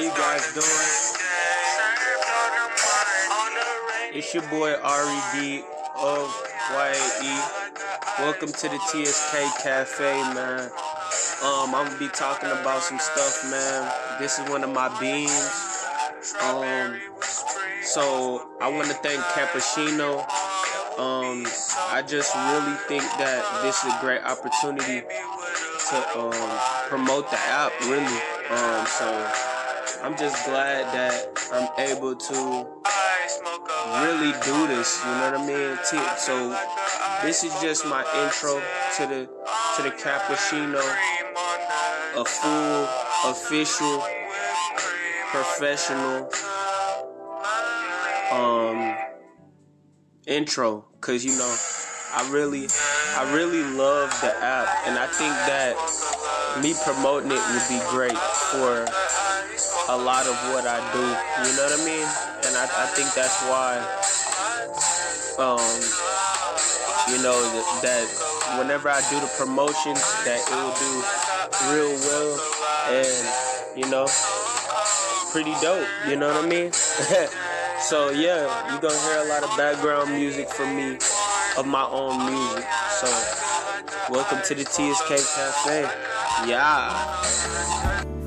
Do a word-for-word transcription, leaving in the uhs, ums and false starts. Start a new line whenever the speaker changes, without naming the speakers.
you guys doing? It's your boy R E D of Y A E. Welcome to the T S K Cafe, man. Um, I'm gonna be talking about some stuff, man. This is one of my beans. Um, so I want to thank Cappuccino. Um, I just really think that this is a great opportunity to um, promote the app, really. Um, so I'm just glad that I'm able to really do this. You know what I mean? So this is just my intro to the to the Cappuccino, a full, official, professional um intro, cause you know I really I really love the app, and I think that me promoting it would be great for a lot of what I do. You know what I mean? And I, I think that's why um you know that, that whenever I do the promotions, that it will do real well and you know pretty dope. You know what I mean? So yeah, you're gonna hear a lot of background music from me, of my own music. So welcome to the T S K Cafe. Yeah.